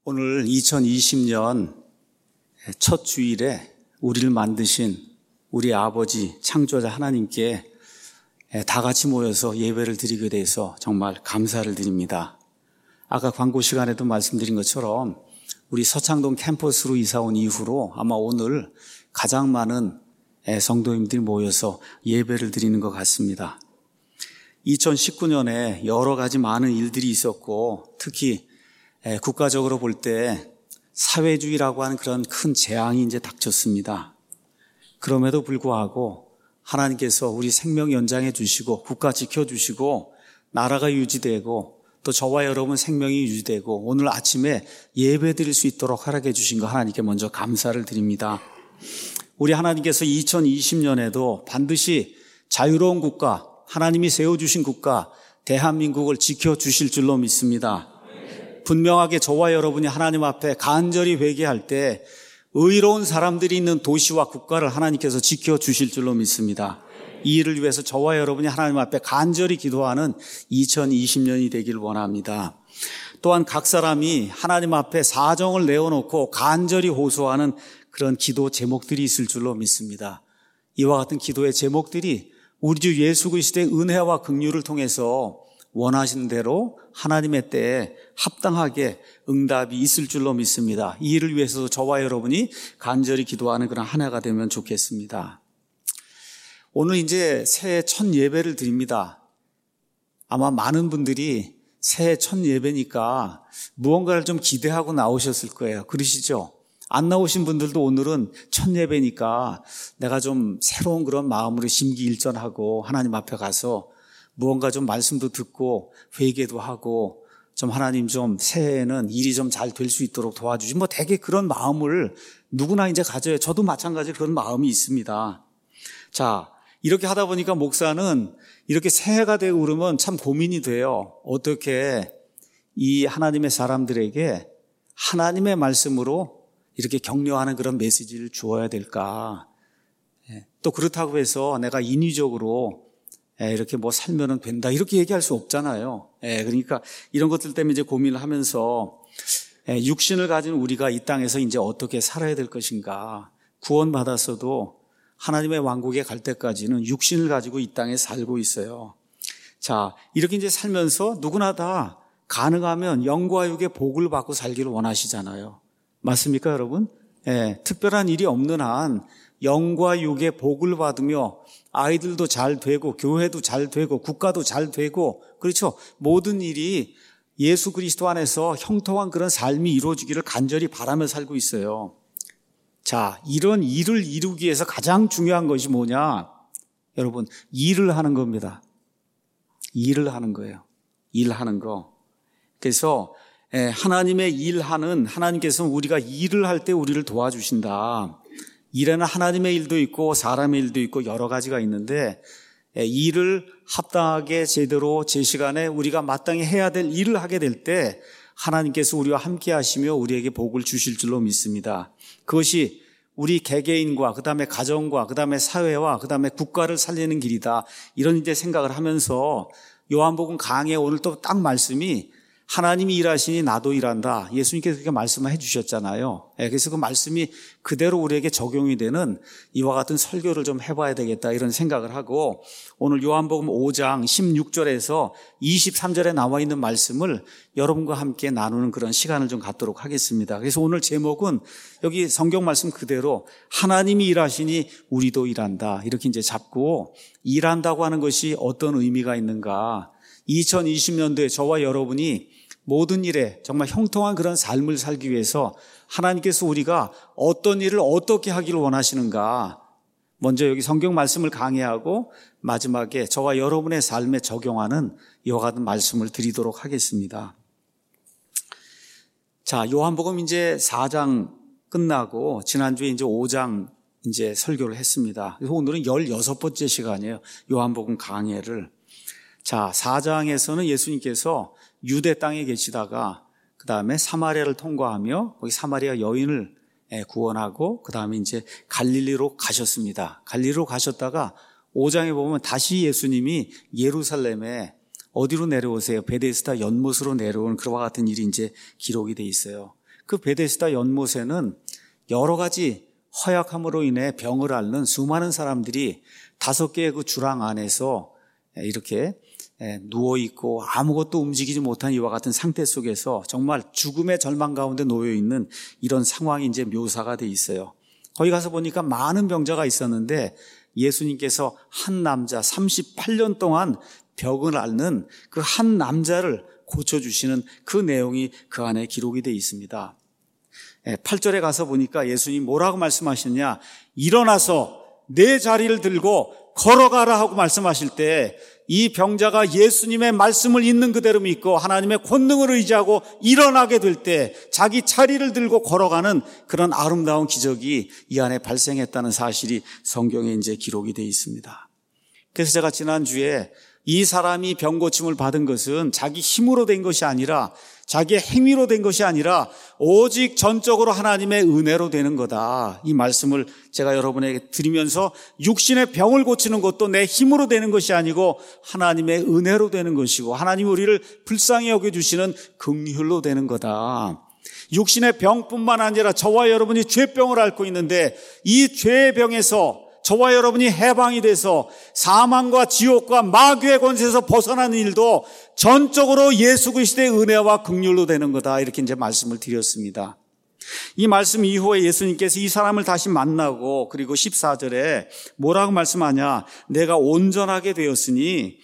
오늘 2020년 첫 주일에 우리를 만드신 우리 아버지 창조자 하나님께 다 같이 모여서 예배를 드리게 돼서 정말 감사를 드립니다. 아까 광고 시간에도 말씀드린 것처럼 우리 서창동 캠퍼스로 이사 온 이후로 아마 오늘 가장 많은 성도님들이 모여서 예배를 드리는 것 같습니다. 2019년에 여러 가지 많은 일들이 있었고 특히 국가적으로 볼 때 사회주의라고 하는 그런 큰 재앙이 이제 닥쳤습니다. 그럼에도 불구하고 하나님께서 우리 생명 연장해 주시고 국가 지켜주시고 나라가 유지되고 또 저와 여러분 생명이 유지되고 오늘 아침에 예배 드릴 수 있도록 허락해 주신 거 하나님께 먼저 감사를 드립니다. 우리 하나님께서 2020년에도 반드시 자유로운 국가, 하나님이 세워주신 국가 대한민국을 지켜주실 줄로 믿습니다. 분명하게 저와 여러분이 하나님 앞에 간절히 회개할 때 의로운 사람들이 있는 도시와 국가를 하나님께서 지켜주실 줄로 믿습니다. 이 일을 위해서 저와 여러분이 하나님 앞에 간절히 기도하는 2020년이 되길 원합니다. 또한 각 사람이 하나님 앞에 사정을 내어놓고 간절히 호소하는 그런 기도 제목들이 있을 줄로 믿습니다. 이와 같은 기도의 제목들이 우리 주 예수 그리스도의 은혜와 긍휼을 통해서 원하시는 대로 하나님의 때에 합당하게 응답이 있을 줄로 믿습니다. 이 일을 위해서도 저와 여러분이 간절히 기도하는 그런 한 해가 되면 좋겠습니다. 오늘 이제 새해 첫 예배를 드립니다. 아마 많은 분들이 새해 첫 예배니까 무언가를 좀 기대하고 나오셨을 거예요. 그러시죠? 안 나오신 분들도 오늘은 첫 예배니까 내가 좀 새로운 그런 마음으로 심기일전하고 하나님 앞에 가서 무언가 좀 말씀도 듣고 회개도 하고 좀 하나님 좀 새해에는 일이 좀 잘 될 수 있도록 도와주시. 되게 그런 마음을 누구나 이제 가져요. 저도 마찬가지로 그런 마음이 있습니다. 자, 이렇게 하다 보니까 목사는 이렇게 새해가 되고 그러면 참 고민이 돼요. 어떻게 이 하나님의 사람들에게 하나님의 말씀으로 이렇게 격려하는 그런 메시지를 주어야 될까? 또 그렇다고 해서 내가 인위적으로 이렇게 살면은 된다 이렇게 얘기할 수 없잖아요. 그러니까 이런 것들 때문에 이제 고민을 하면서 육신을 가진 우리가 이 땅에서 이제 어떻게 살아야 될 것인가. 구원받았어도 하나님의 왕국에 갈 때까지는 육신을 가지고 이 땅에 살고 있어요. 자, 이렇게 이제 살면서 누구나 다 가능하면 영과 육의 복을 받고 살기를 원하시잖아요. 맞습니까, 여러분? 특별한 일이 없는 한 영과 육의 복을 받으며 아이들도 잘 되고 교회도 잘 되고 국가도 잘 되고 그렇죠. 모든 일이 예수 그리스도 안에서 형통한 그런 삶이 이루어지기를 간절히 바라며 살고 있어요. 자, 이런 일을 이루기 위해서 가장 중요한 것이 뭐냐? 여러분, 일을 하는 겁니다. 일을 하는 거예요. 일하는 거. 그래서 하나님의 일하는 하나님께서는 우리가 일을 할 때 우리를 도와주신다. 일에는 하나님의 일도 있고 사람의 일도 있고 여러 가지가 있는데 일을 합당하게 제대로 제 시간에 우리가 마땅히 해야 될 일을 하게 될 때 하나님께서 우리와 함께 하시며 우리에게 복을 주실 줄로 믿습니다. 그것이 우리 개개인과 그다음에 가정과 그다음에 사회와 그다음에 국가를 살리는 길이다. 이런 이제 생각을 하면서 요한복음 강해 오늘 또 딱 말씀이 하나님이 일하시니 나도 일한다. 예수님께서 그렇게 말씀을 해주셨잖아요. 그래서 그 말씀이 그대로 우리에게 적용이 되는 이와 같은 설교를 좀 해봐야 되겠다 이런 생각을 하고 오늘 요한복음 5장 16절에서 23절에 나와 있는 말씀을 여러분과 함께 나누는 그런 시간을 좀 갖도록 하겠습니다. 그래서 오늘 제목은 여기 성경 말씀 그대로 하나님이 일하시니 우리도 일한다. 이렇게 이제 잡고 일한다고 하는 것이 어떤 의미가 있는가. 2020년도에 저와 여러분이 모든 일에 정말 형통한 그런 삶을 살기 위해서 하나님께서 우리가 어떤 일을 어떻게 하기를 원하시는가. 먼저 여기 성경 말씀을 강해하고 마지막에 저와 여러분의 삶에 적용하는 이와 같은 말씀을 드리도록 하겠습니다. 자, 요한복음 이제 4장 끝나고 지난주에 이제 5장 이제 설교를 했습니다. 그래서 오늘은 16번째 시간이에요. 요한복음 강해를. 자, 4장에서는 예수님께서 유대 땅에 계시다가 그 다음에 사마리아를 통과하며 거기 사마리아 여인을 구원하고 그 다음에 이제 갈릴리로 가셨습니다. 갈릴리로 가셨다가 5장에 보면 다시 예수님이 예루살렘에 어디로 내려오세요? 베데스다 연못으로 내려오는 그와 같은 일이 이제 기록이 돼 있어요. 그 베데스다 연못에는 여러 가지 허약함으로 인해 병을 앓는 수많은 사람들이 5개의 그 주랑 안에서 이렇게 누워있고 아무것도 움직이지 못한 이와 같은 상태 속에서 정말 죽음의 절망 가운데 놓여있는 이런 상황이 이제 묘사가 돼 있어요. 거기 가서 보니까 많은 병자가 있었는데 예수님께서 한 남자 38년 동안 병을 앓는 그 한 남자를 고쳐주시는 그 내용이 그 안에 기록이 되어 있습니다. 8절에 가서 보니까 예수님 뭐라고 말씀하셨냐? 일어나서 내 자리를 들고 걸어가라 하고 말씀하실 때 이 병자가 예수님의 말씀을 있는 그대로 믿고 하나님의 권능을 의지하고 일어나게 될 때 자기 자리를 들고 걸어가는 그런 아름다운 기적이 이 안에 발생했다는 사실이 성경에 이제 기록이 되어 있습니다. 그래서 제가 지난주에 이 사람이 병 고침을 받은 것은 자기 힘으로 된 것이 아니라 자기의 행위로 된 것이 아니라 오직 전적으로 하나님의 은혜로 되는 거다. 이 말씀을 제가 여러분에게 드리면서 육신의 병을 고치는 것도 내 힘으로 되는 것이 아니고 하나님의 은혜로 되는 것이고 하나님이 우리를 불쌍히 여겨주시는 긍휼로 되는 거다. 육신의 병뿐만 아니라 저와 여러분이 죄병을 앓고 있는데 이 죄의 병에서 저와 여러분이 해방이 돼서 사망과 지옥과 마귀의 권세에서 벗어나는 일도 전적으로 예수 그리스도의 은혜와 긍휼로 되는 거다. 이렇게 이제 말씀을 드렸습니다. 이 말씀 이후에 예수님께서 이 사람을 다시 만나고 그리고 14절에 뭐라고 말씀하냐? 내가 온전하게 되었으니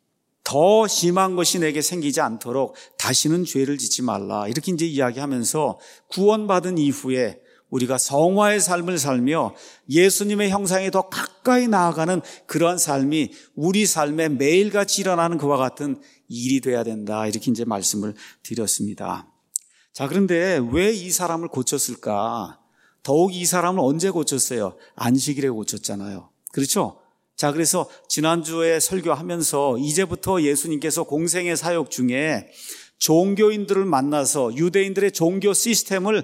더 심한 것이 내게 생기지 않도록 다시는 죄를 짓지 말라. 이렇게 이제 이야기하면서 구원받은 이후에 우리가 성화의 삶을 살며 예수님의 형상에 더 가까이 나아가는 그러한 삶이 우리 삶에 매일같이 일어나는 그와 같은 일이 돼야 된다. 이렇게 이제 말씀을 드렸습니다. 자, 그런데 왜 이 사람을 고쳤을까? 더욱 이 사람을 언제 고쳤어요? 안식일에 고쳤잖아요. 그렇죠? 자, 그래서 지난주에 설교하면서 이제부터 예수님께서 공생의 사역 중에 종교인들을 만나서 유대인들의 종교 시스템을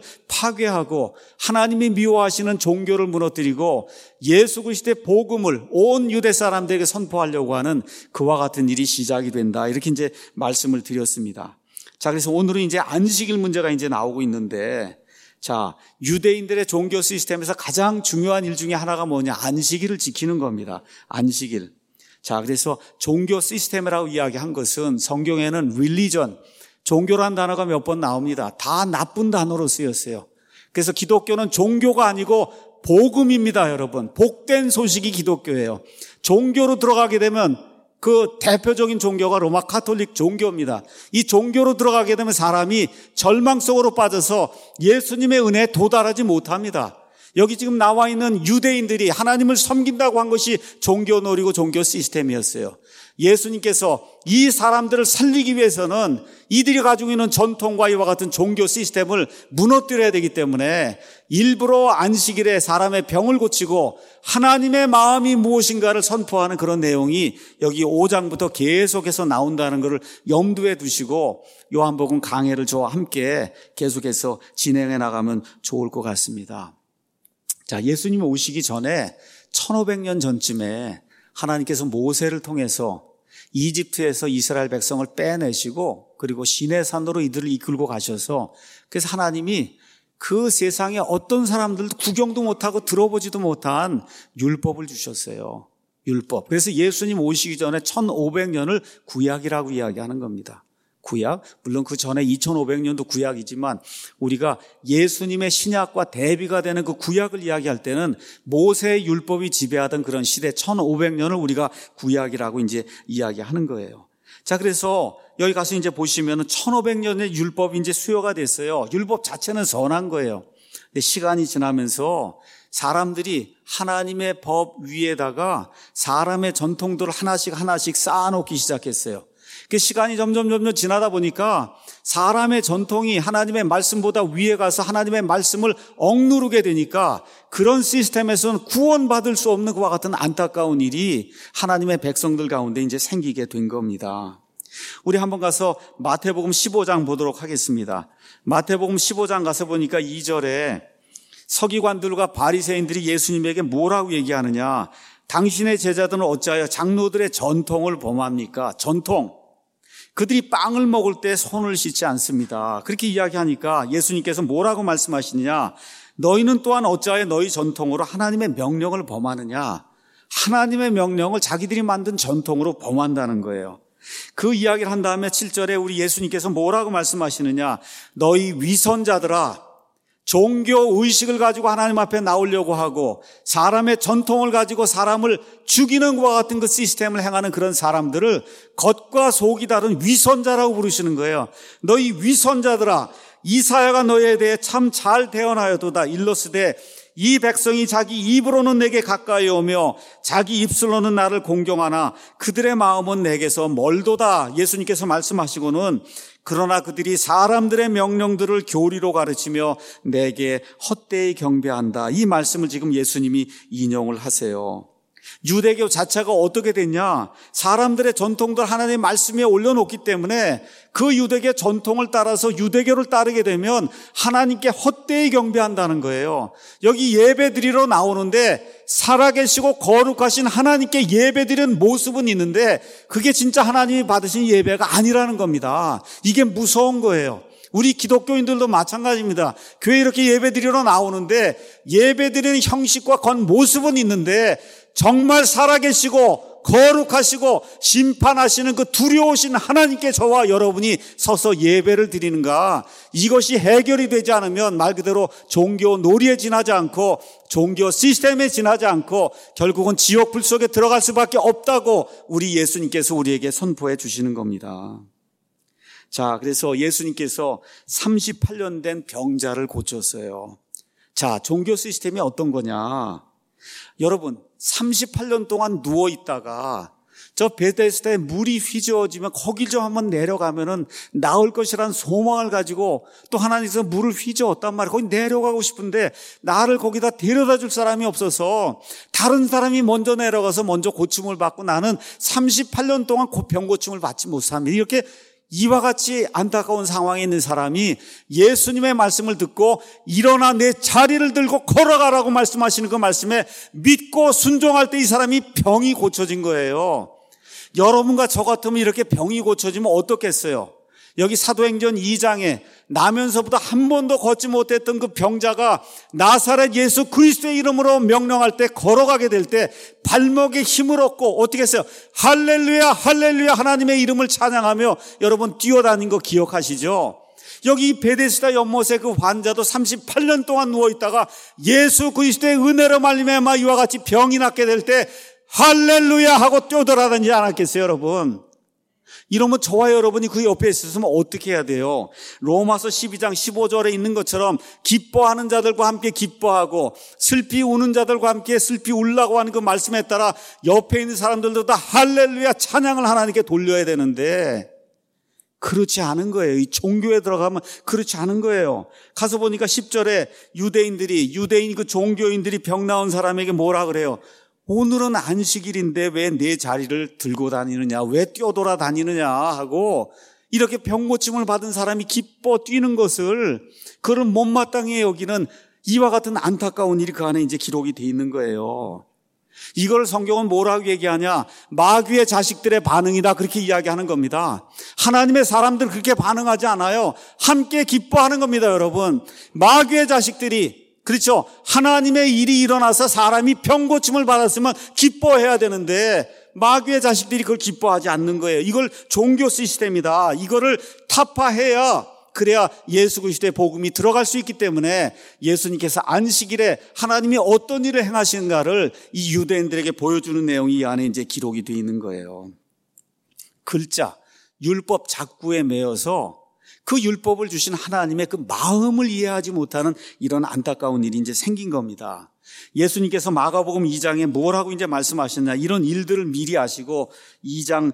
파괴하고 하나님이 미워하시는 종교를 무너뜨리고 예수 그리스도의 복음을 온 유대 사람들에게 선포하려고 하는 그와 같은 일이 시작이 된다. 이렇게 이제 말씀을 드렸습니다. 자, 그래서 오늘은 이제 안식일 문제가 이제 나오고 있는데, 자, 유대인들의 종교 시스템에서 가장 중요한 일 중에 하나가 뭐냐? 안식일을 지키는 겁니다. 안식일. 자, 그래서 종교 시스템이라고 이야기한 것은 성경에는 religion, 종교란 단어가 몇 번 나옵니다. 다 나쁜 단어로 쓰였어요. 그래서 기독교는 종교가 아니고 복음입니다, 여러분. 복된 소식이 기독교예요. 종교로 들어가게 되면 그 대표적인 종교가 로마 카톨릭 종교입니다. 이 종교로 들어가게 되면 사람이 절망 속으로 빠져서 예수님의 은혜에 도달하지 못합니다. 여기 지금 나와 있는 유대인들이 하나님을 섬긴다고 한 것이 종교놀이고 종교 시스템이었어요. 예수님께서 이 사람들을 살리기 위해서는 이들이 가지고 있는 전통과 이와 같은 종교 시스템을 무너뜨려야 되기 때문에 일부러 안식일에 사람의 병을 고치고 하나님의 마음이 무엇인가를 선포하는 그런 내용이 여기 5장부터 계속해서 나온다는 것을 염두에 두시고 요한복음 강해를 저와 함께 계속해서 진행해 나가면 좋을 것 같습니다. 자, 예수님이 오시기 전에 1500년 전쯤에 하나님께서 모세를 통해서 이집트에서 이스라엘 백성을 빼내시고 그리고 시내산으로 이들을 이끌고 가셔서 그래서 하나님이 그 세상에 어떤 사람들도 구경도 못하고 들어보지도 못한 율법을 주셨어요. 율법. 그래서 예수님 오시기 전에 1500년을 구약이라고 이야기하는 겁니다. 구약, 물론 그 전에 2500년도 구약이지만 우리가 예수님의 신약과 대비가 되는 그 구약을 이야기할 때는 모세의 율법이 지배하던 그런 시대 1500년을 우리가 구약이라고 이제 이야기하는 거예요. 자, 그래서 여기 가서 이제 보시면은 1500년의 율법이 이제 수요가 됐어요. 율법 자체는 선한 거예요. 근데 시간이 지나면서 사람들이 하나님의 법 위에다가 사람의 전통들을 하나씩 쌓아놓기 시작했어요. 그 시간이 점점 지나다 보니까 사람의 전통이 하나님의 말씀보다 위에 가서 하나님의 말씀을 억누르게 되니까 그런 시스템에서는 구원받을 수 없는 그와 같은 안타까운 일이 하나님의 백성들 가운데 이제 생기게 된 겁니다. 우리 한번 가서 마태복음 15장 보도록 하겠습니다. 마태복음 15장 가서 보니까 2절에 서기관들과 바리새인들이 예수님에게 뭐라고 얘기하느냐? 당신의 제자들은 어찌하여 장로들의 전통을 범합니까? 전통. 그들이 빵을 먹을 때 손을 씻지 않습니다. 그렇게 이야기하니까 예수님께서 뭐라고 말씀하시느냐? 너희는 또한 어찌하여 너희 전통으로 하나님의 명령을 범하느냐? 하나님의 명령을 자기들이 만든 전통으로 범한다는 거예요. 그 이야기를 한 다음에 7절에 우리 예수님께서 뭐라고 말씀하시느냐? 너희 위선자들아, 종교 의식을 가지고 하나님 앞에 나오려고 하고 사람의 전통을 가지고 사람을 죽이는 것과 같은 그 시스템을 행하는 그런 사람들을 겉과 속이 다른 위선자라고 부르시는 거예요. 너희 위선자들아, 이사야가 너희에 대해 참 잘 대언하여도다. 일러스되 이 백성이 자기 입으로는 내게 가까이 오며 자기 입술로는 나를 공경하나 그들의 마음은 내게서 멀도다. 예수님께서 말씀하시고는 그러나 그들이 사람들의 명령들을 교리로 가르치며 내게 헛되이 경배한다. 이 말씀을 지금 예수님이 인용을 하세요. 유대교 자체가 어떻게 됐냐? 사람들의 전통들 하나님의 말씀에 올려놓기 때문에 그 유대교 전통을 따라서 유대교를 따르게 되면 하나님께 헛되이 경배한다는 거예요. 여기 예배드리러 나오는데 살아계시고 거룩하신 하나님께 예배드리는 모습은 있는데 그게 진짜 하나님이 받으신 예배가 아니라는 겁니다. 이게 무서운 거예요. 우리 기독교인들도 마찬가지입니다. 교회 이렇게 예배드리러 나오는데 예배드리는 형식과 겉모습은 있는데 정말 살아계시고 거룩하시고 심판하시는 그 두려우신 하나님께 저와 여러분이 서서 예배를 드리는가? 이것이 해결이 되지 않으면 말 그대로 종교 놀이에 지나지 않고 종교 시스템에 지나지 않고 결국은 지옥 불 속에 들어갈 수밖에 없다고 우리 예수님께서 우리에게 선포해 주시는 겁니다. 자, 그래서 예수님께서 38년 된 병자를 고쳤어요. 자, 종교 시스템이 어떤 거냐? 여러분, 38년 동안 누워 있다가 저 베데스다에 물이 휘저어지면 거기 좀 한번 내려가면은 나을 것이라는 소망을 가지고 또 하나님께서 물을 휘저었단 말이에요. 거기 내려가고 싶은데 나를 거기다 데려다 줄 사람이 없어서 다른 사람이 먼저 내려가서 먼저 고침을 받고 나는 38년 동안 병 고침을 받지 못합니다. 이렇게 이와 같이 안타까운 상황에 있는 사람이 예수님의 말씀을 듣고 일어나 내 자리를 들고 걸어가라고 말씀하시는 그 말씀에 믿고 순종할 때 이 사람이 병이 고쳐진 거예요. 여러분과 저 같으면 이렇게 병이 고쳐지면 어떻겠어요? 여기 사도행전 2장에 나면서부터 한 번도 걷지 못했던 그 병자가 나사렛 예수 그리스도의 이름으로 명령할 때 걸어가게 될 때 발목에 힘을 얻고 어떻게 했어요? 할렐루야 할렐루야 하나님의 이름을 찬양하며 여러분 뛰어다닌 거 기억하시죠? 여기 베데스다 연못에 그 환자도 38년 동안 누워있다가 예수 그리스도의 은혜로 말미암아 이와 같이 병이 낫게 될 때 할렐루야 하고 뛰어들어다니지 않았겠어요 여러분? 이러면 저와 여러분이 그 옆에 있었으면 어떻게 해야 돼요? 로마서 12장 15절에 있는 것처럼 기뻐하는 자들과 함께 기뻐하고 슬피 우는 자들과 함께 슬피 울라고 하는 그 말씀에 따라 옆에 있는 사람들도 다 할렐루야 찬양을 하나님께 돌려야 되는데 그렇지 않은 거예요. 이 종교에 들어가면 그렇지 않은 거예요. 가서 보니까 10절에 유대인 그 종교인들이 병 나온 사람에게 뭐라 그래요? 오늘은 안식일인데 왜 내 자리를 들고 다니느냐, 왜 뛰어돌아 다니느냐 하고 이렇게 병고침을 받은 사람이 기뻐 뛰는 것을 그를 못마땅히 여기는 이와 같은 안타까운 일이 그 안에 이제 기록이 돼 있는 거예요. 이걸 성경은 뭐라고 얘기하냐? 마귀의 자식들의 반응이다 그렇게 이야기하는 겁니다. 하나님의 사람들 그렇게 반응하지 않아요. 함께 기뻐하는 겁니다, 여러분. 마귀의 자식들이 그렇죠. 하나님의 일이 일어나서 사람이 병고침을 받았으면 기뻐해야 되는데 마귀의 자식들이 그걸 기뻐하지 않는 거예요. 이걸 종교 시스템이다. 이거를 타파해야 그래야 예수 그리스도의 복음이 들어갈 수 있기 때문에 예수님께서 안식일에 하나님이 어떤 일을 행하시는가를 이 유대인들에게 보여주는 내용이 이 안에 이제 기록이 되어 있는 거예요. 글자, 율법 작구에 매여서 그 율법을 주신 하나님의 그 마음을 이해하지 못하는 이런 안타까운 일이 이제 생긴 겁니다. 예수님께서 마가복음 2장에 뭐라고 이제 말씀하셨냐, 이런 일들을 미리 아시고 2장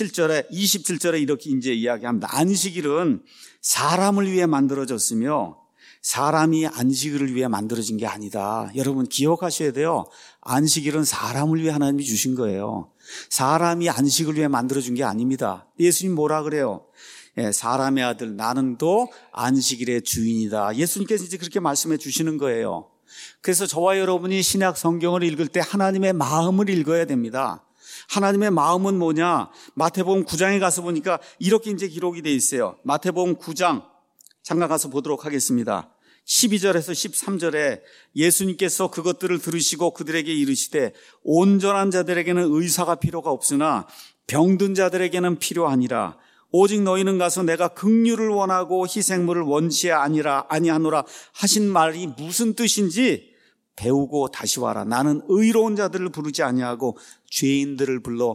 27절에 이렇게 이제 이야기합니다. 안식일은 사람을 위해 만들어졌으며 사람이 안식일을 위해 만들어진 게 아니다. 여러분 기억하셔야 돼요. 안식일은 사람을 위해 하나님이 주신 거예요. 사람이 안식을 위해 만들어준 게 아닙니다. 예수님 뭐라 그래요? 사람의 아들 나는 또 안식일의 주인이다. 예수님께서 이제 그렇게 말씀해 주시는 거예요. 그래서 저와 여러분이 신약 성경을 읽을 때 하나님의 마음을 읽어야 됩니다. 하나님의 마음은 뭐냐? 마태복음 9장에 가서 보니까 이렇게 이제 기록이 돼 있어요. 마태복음 9장 잠깐 가서 보도록 하겠습니다. 12절에서 13절에 예수님께서 그것들을 들으시고 그들에게 이르시되 온전한 자들에게는 의사가 필요가 없으나 병든 자들에게는 필요하니라. 오직 너희는 가서 내가 긍휼을 원하고 희생물을 원치 아니하노라 하신 말이 무슨 뜻인지 배우고 다시 와라. 나는 의로운 자들을 부르지 아니하고 죄인들을 불러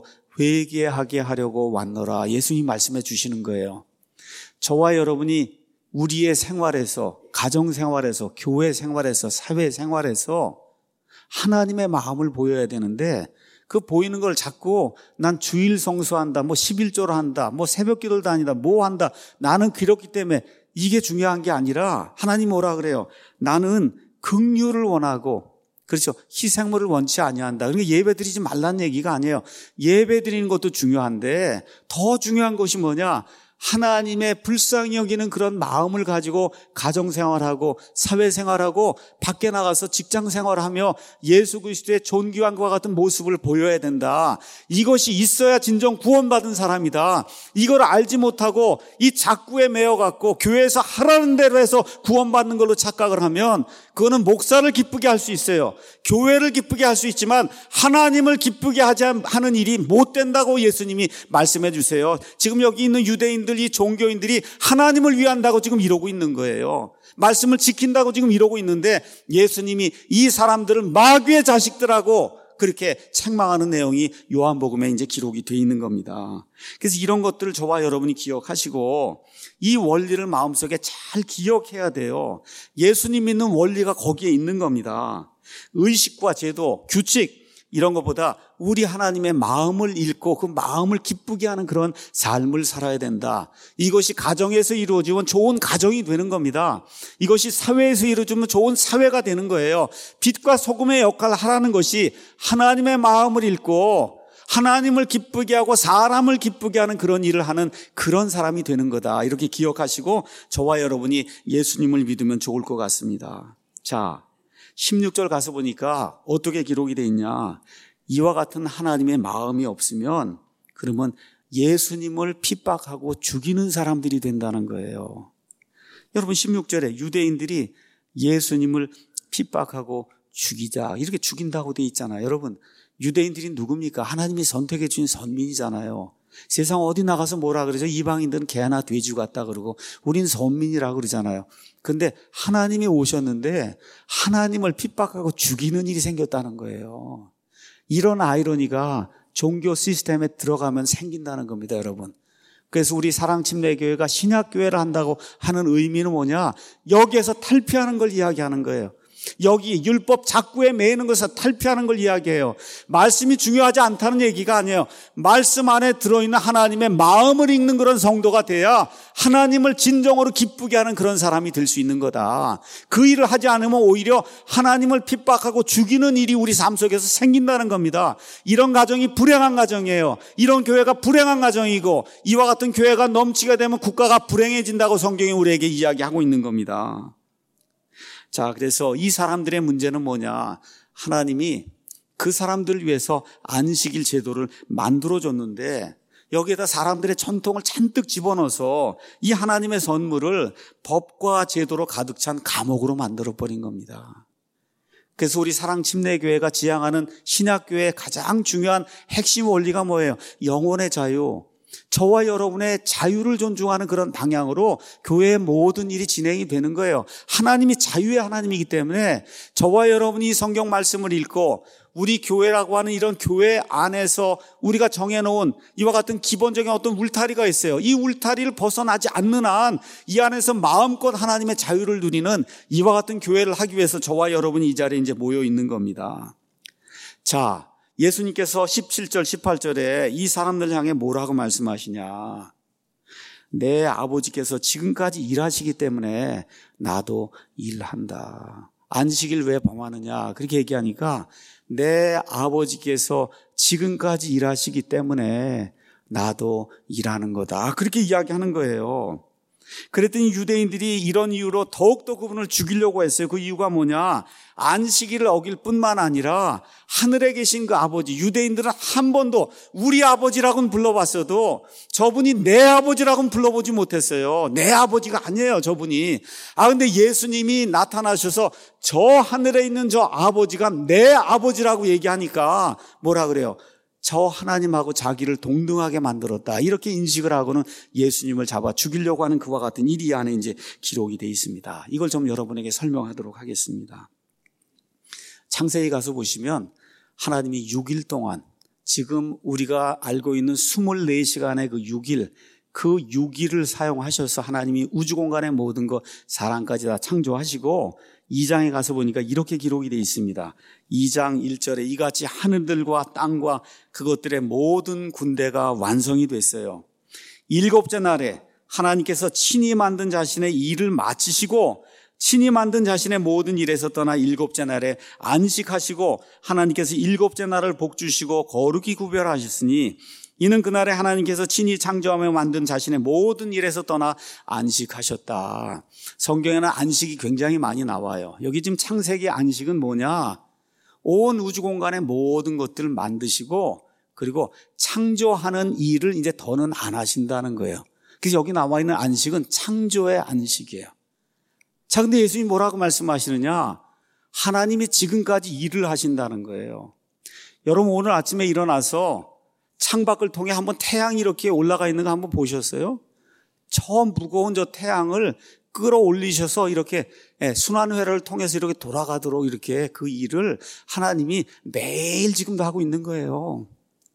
회개하게 하려고 왔노라. 예수님 말씀해 주시는 거예요. 저와 여러분이 우리의 생활에서, 가정생활에서, 교회 생활에서, 사회 생활에서 하나님의 마음을 보여야 되는데 그 보이는 걸 자꾸 난 주일 성수한다, 11조를 한다, 새벽 기도를 다니다, 한다. 나는 그렇기 때문에 이게 중요한 게 아니라 하나님 뭐라 그래요? 나는 긍휼을 원하고, 그렇죠, 희생물을 원치 아니한다. 그러니까 예배 드리지 말라는 얘기가 아니에요. 예배 드리는 것도 중요한데 더 중요한 것이 뭐냐? 하나님의 불쌍히 여기는 그런 마음을 가지고 가정생활하고 사회생활하고 밖에 나가서 직장생활하며 예수 그리스도의 존귀함과 같은 모습을 보여야 된다. 이것이 있어야 진정 구원받은 사람이다. 이걸 알지 못하고 이 작구에 매여갖고 교회에서 하라는 대로 해서 구원받는 걸로 착각을 하면 그거는 목사를 기쁘게 할 수 있어요. 교회를 기쁘게 할 수 있지만 하나님을 기쁘게 하는 일이 못 된다고 예수님이 말씀해 주세요. 지금 여기 있는 유대인들, 이 종교인들이 하나님을 위한다고 지금 이러고 있는 거예요. 말씀을 지킨다고 지금 이러고 있는데 예수님이 이 사람들을 마귀의 자식들하고 그렇게 책망하는 내용이 요한복음에 이제 기록이 되어 있는 겁니다. 그래서 이런 것들을 저와 여러분이 기억하시고 이 원리를 마음속에 잘 기억해야 돼요. 예수님 믿는 원리가 거기에 있는 겁니다. 의식과 제도, 규칙 이런 것보다 우리 하나님의 마음을 읽고 그 마음을 기쁘게 하는 그런 삶을 살아야 된다. 이것이 가정에서 이루어지면 좋은 가정이 되는 겁니다. 이것이 사회에서 이루어지면 좋은 사회가 되는 거예요. 빛과 소금의 역할을 하라는 것이 하나님의 마음을 읽고 하나님을 기쁘게 하고 사람을 기쁘게 하는 그런 일을 하는 그런 사람이 되는 거다. 이렇게 기억하시고 저와 여러분이 예수님을 믿으면 좋을 것 같습니다. 자, 16절 가서 보니까 어떻게 기록이 되어 있냐. 이와 같은 하나님의 마음이 없으면 그러면 예수님을 핍박하고 죽이는 사람들이 된다는 거예요. 여러분 16절에 유대인들이 예수님을 핍박하고 죽이자 이렇게 죽인다고 되어 있잖아요. 여러분 유대인들이 누굽니까? 하나님이 선택해 주신 선민이잖아요. 세상 어디 나가서 뭐라 그러죠? 이방인들은 개나 돼지 같다 그러고 우린 선민이라고 그러잖아요. 근데 하나님이 오셨는데 하나님을 핍박하고 죽이는 일이 생겼다는 거예요. 이런 아이러니가 종교 시스템에 들어가면 생긴다는 겁니다, 여러분. 그래서 우리 사랑침례교회가 신약교회를 한다고 하는 의미는 뭐냐? 여기에서 탈피하는 걸 이야기하는 거예요. 여기 율법 작구에 매이는 것을 탈피하는 걸 이야기해요. 말씀이 중요하지 않다는 얘기가 아니에요. 말씀 안에 들어있는 하나님의 마음을 읽는 그런 성도가 돼야 하나님을 진정으로 기쁘게 하는 그런 사람이 될 수 있는 거다. 그 일을 하지 않으면 오히려 하나님을 핍박하고 죽이는 일이 우리 삶 속에서 생긴다는 겁니다. 이런 가정이 불행한 가정이에요. 이런 교회가 불행한 가정이고 이와 같은 교회가 넘치게 되면 국가가 불행해진다고 성경이 우리에게 이야기하고 있는 겁니다. 자, 그래서 이 사람들의 문제는 뭐냐? 하나님이 그 사람들을 위해서 안식일 제도를 만들어줬는데 여기에다 사람들의 전통을 잔뜩 집어넣어서 이 하나님의 선물을 법과 제도로 가득 찬 감옥으로 만들어버린 겁니다. 그래서 우리 사랑침례교회가 지향하는 신약교회의 가장 중요한 핵심 원리가 뭐예요? 영혼의 자유. 저와 여러분의 자유를 존중하는 그런 방향으로 교회의 모든 일이 진행이 되는 거예요. 하나님이 자유의 하나님이기 때문에 저와 여러분이 이 성경 말씀을 읽고 우리 교회라고 하는 이런 교회 안에서 우리가 정해놓은 이와 같은 기본적인 어떤 울타리가 있어요. 이 울타리를 벗어나지 않는 한 이 안에서 마음껏 하나님의 자유를 누리는 이와 같은 교회를 하기 위해서 저와 여러분이 이 자리에 이제 모여 있는 겁니다. 자, 예수님께서 17절, 18절에 이 사람들 향해 뭐라고 말씀하시냐. 내 아버지께서 지금까지 일하시기 때문에 나도 일한다. 안식일 왜 범하느냐. 그렇게 얘기하니까 내 아버지께서 지금까지 일하시기 때문에 나도 일하는 거다. 그렇게 이야기하는 거예요. 그랬더니 유대인들이 이런 이유로 더욱더 그분을 죽이려고 했어요. 그 이유가 뭐냐? 안식일을 어길 뿐만 아니라 하늘에 계신 그 아버지, 유대인들은 한 번도 우리 아버지라고는 불러봤어도 저분이 내 아버지라고는 불러보지 못했어요. 내 아버지가 아니에요, 저분이. 근데 예수님이 나타나셔서 저 하늘에 있는 저 아버지가 내 아버지라고 얘기하니까 뭐라 그래요? 저 하나님하고 자기를 동등하게 만들었다. 이렇게 인식을 하고는 예수님을 잡아 죽이려고 하는 그와 같은 일이 이 안에 이제 기록이 되어 있습니다. 이걸 좀 여러분에게 설명하도록 하겠습니다. 창세기 가서 보시면 하나님이 6일 동안 지금 우리가 알고 있는 24시간의 그 6일, 그 6일을 사용하셔서 하나님이 우주 공간의 모든 것, 사람까지 다 창조하시고 2장에 가서 보니까 이렇게 기록이 되어 있습니다. 2장 1절에 이같이 하늘들과 땅과 그것들의 모든 군대가 완성이 됐어요. 7째 날에 하나님께서 친히 만든 자신의 일을 마치시고 친히 만든 자신의 모든 일에서 떠나 7째 날에 안식하시고 하나님께서 7째 날을 복주시고 거룩히 구별하셨으니 이는 그날에 하나님께서 친히 창조하며 만든 자신의 모든 일에서 떠나 안식하셨다. 성경에는 안식이 굉장히 많이 나와요. 여기 지금 창세기 안식은 뭐냐? 온 우주 공간의 모든 것들을 만드시고 그리고 창조하는 일을 이제 더는 안 하신다는 거예요. 그래서 여기 나와 있는 안식은 창조의 안식이에요. 자, 근데 예수님이 뭐라고 말씀하시느냐? 하나님이 지금까지 일을 하신다는 거예요. 여러분 오늘 아침에 일어나서 창밖을 통해 한번 태양이 이렇게 올라가 있는 거 한번 보셨어요? 저 무거운 저 태양을 끌어올리셔서 이렇게 순환회로를 통해서 이렇게 돌아가도록 이렇게 그 일을 하나님이 매일 지금도 하고 있는 거예요.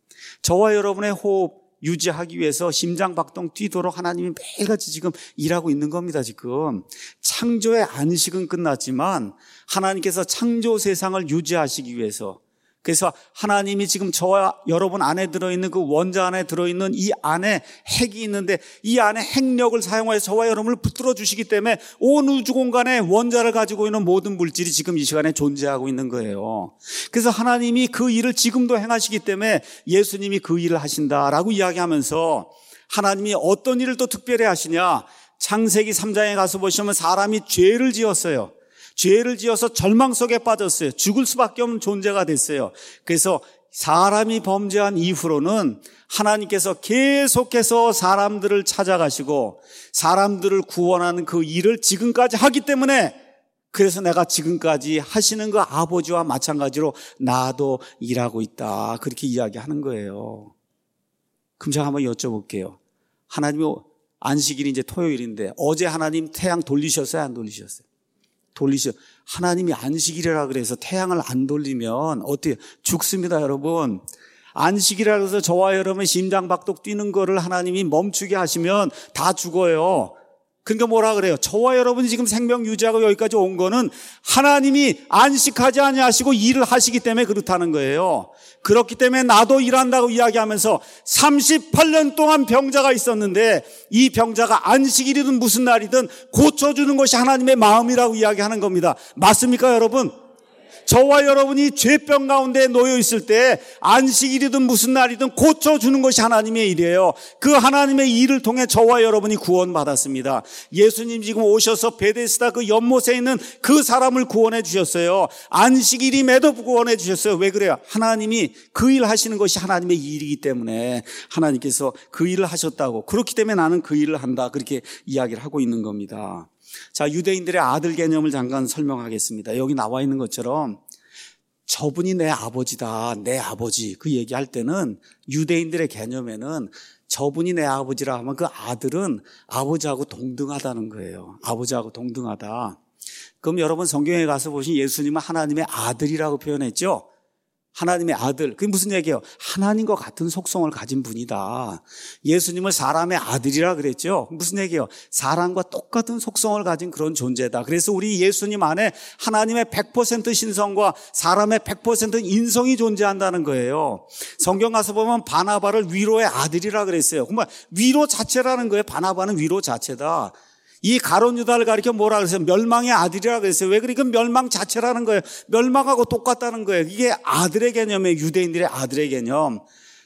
저와 여러분의 호흡 유지하기 위해서 심장박동 뛰도록 하나님이 매일같이 지금 일하고 있는 겁니다. 지금 창조의 안식은 끝났지만 하나님께서 창조 세상을 유지하시기 위해서, 그래서 하나님이 지금 저와 여러분 안에 들어있는 그 원자 안에 들어있는 이 안에 핵이 있는데 이 안에 핵력을 사용하여 저와 여러분을 붙들어 주시기 때문에 온 우주 공간에 원자를 가지고 있는 모든 물질이 지금 이 시간에 존재하고 있는 거예요. 그래서 하나님이 그 일을 지금도 행하시기 때문에 예수님이 그 일을 하신다라고 이야기하면서 하나님이 어떤 일을 또 특별히 하시냐? 창세기 3장에 가서 보시면 사람이 죄를 지었어요. 죄를 지어서 절망 속에 빠졌어요. 죽을 수밖에 없는 존재가 됐어요. 그래서 사람이 범죄한 이후로는 하나님께서 계속해서 사람들을 찾아가시고 사람들을 구원하는 그 일을 지금까지 하기 때문에, 그래서 내가 지금까지 하시는 그 아버지와 마찬가지로 나도 일하고 있다, 그렇게 이야기하는 거예요. 그럼 제가 한번 여쭤볼게요. 하나님이 안식일이 이제 토요일인데 어제 하나님 태양 돌리셨어요, 안 돌리셨어요? 하나님이 안식일이라 그래서 태양을 안 돌리면 어떻게 죽습니다, 여러분. 안식이라 해서 저와 여러분의 심장박동 뛰는 거를 하나님이 멈추게 하시면 다 죽어요. 그러니까 뭐라 그래요? 저와 여러분이 지금 생명 유지하고 여기까지 온 거는 하나님이 안식하지 아니하시고 일을 하시기 때문에 그렇다는 거예요. 그렇기 때문에 나도 일한다고 이야기하면서 38년 동안 병자가 있었는데 이 병자가 안식일이든 무슨 날이든 고쳐주는 것이 하나님의 마음이라고 이야기하는 겁니다. 맞습니까, 여러분? 저와 여러분이 죄병 가운데 놓여 있을 때 안식일이든 무슨 날이든 고쳐주는 것이 하나님의 일이에요. 그 하나님의 일을 통해 저와 여러분이 구원받았습니다. 예수님 지금 오셔서 베데스다 그 연못에 있는 그 사람을 구원해 주셨어요. 안식일임에도 구원해 주셨어요. 왜 그래요? 하나님이 그 일 하시는 것이 하나님의 일이기 때문에 하나님께서 그 일을 하셨다고, 그렇기 때문에 나는 그 일을 한다, 그렇게 이야기를 하고 있는 겁니다. 자, 유대인들의 아들 개념을 잠깐 설명하겠습니다. 여기 나와 있는 것처럼 저분이 내 아버지다, 내 아버지, 그 얘기할 때는 유대인들의 개념에는 저분이 내 아버지라 하면 그 아들은 아버지하고 동등하다는 거예요. 아버지하고 동등하다. 그럼 여러분 성경에 가서 보신 예수님은 하나님의 아들이라고 표현했죠? 하나님의 아들, 그게 무슨 얘기예요? 하나님과 같은 속성을 가진 분이다. 예수님을 사람의 아들이라 그랬죠? 무슨 얘기예요? 사람과 똑같은 속성을 가진 그런 존재다. 그래서 우리 예수님 안에 하나님의 100% 신성과 사람의 100% 인성이 존재한다는 거예요. 성경 가서 보면 바나바를 위로의 아들이라 그랬어요. 정말 위로 자체라는 거예요. 바나바는 위로 자체다. 이 가룟 유다를 가리켜 뭐라 그랬어요? 멸망의 아들이라 그랬어요. 왜 그러니까 멸망 자체라는 거예요. 멸망하고 똑같다는 거예요. 이게 아들의 개념이에요. 유대인들의 아들의 개념.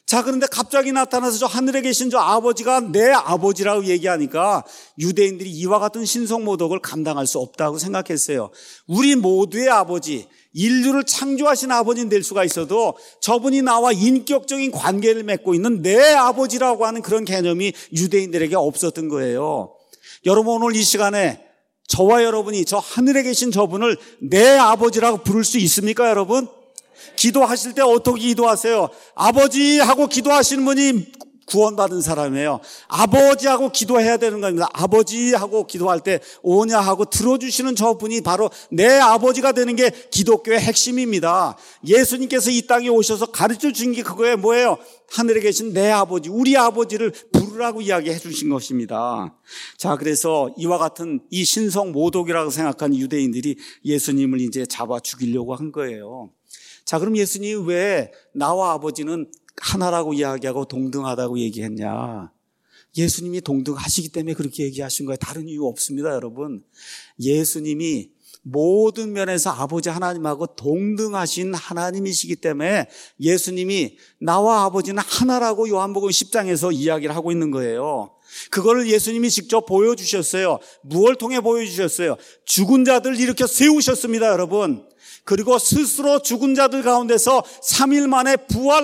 자, 그런데 갑자기 나타나서 저 하늘에 계신 저 아버지가 내 아버지라고 얘기하니까 유대인들이 이와 같은 신성모독을 감당할 수 없다고 생각했어요. 우리 모두의 아버지, 인류를 창조하신 아버지는 될 수가 있어도 저분이 나와 인격적인 관계를 맺고 있는 내 아버지라고 하는 그런 개념이 유대인들에게 없었던 거예요. 여러분, 오늘 이 시간에 저와 여러분이 저 하늘에 계신 저분을 내 아버지라고 부를 수 있습니까, 여러분? 기도하실 때 어떻게 기도하세요? 아버지 하고 기도하시는 분이 구원받은 사람이에요. 아버지 하고 기도해야 되는 겁니다. 아버지 하고 기도할 때 오냐 하고 들어주시는 저분이 바로 내 아버지가 되는 게 기독교의 핵심입니다. 예수님께서 이 땅에 오셔서 가르쳐 주신 게 그거예요. 뭐예요? 하늘에 계신 내 아버지, 우리 아버지를 부르라고 이야기해 주신 것입니다. 자, 그래서 이와 같은 이 신성 모독이라고 생각한 유대인들이 예수님을 이제 잡아 죽이려고 한 거예요. 자, 그럼 예수님이 왜 나와 아버지는 하나라고 이야기하고 동등하다고 얘기했냐? 예수님이 동등하시기 때문에 그렇게 얘기하신 거예요. 다른 이유 없습니다, 여러분. 예수님이 모든 면에서 아버지 하나님하고 동등하신 하나님이시기 때문에 예수님이 나와 아버지는 하나라고 요한복음 10장에서 이야기를 하고 있는 거예요. 그거를 예수님이 직접 보여주셨어요. 무엇을 통해 보여주셨어요? 죽은 자들 일으켜 세우셨습니다, 여러분. 그리고 스스로 죽은 자들 가운데서 3일 만에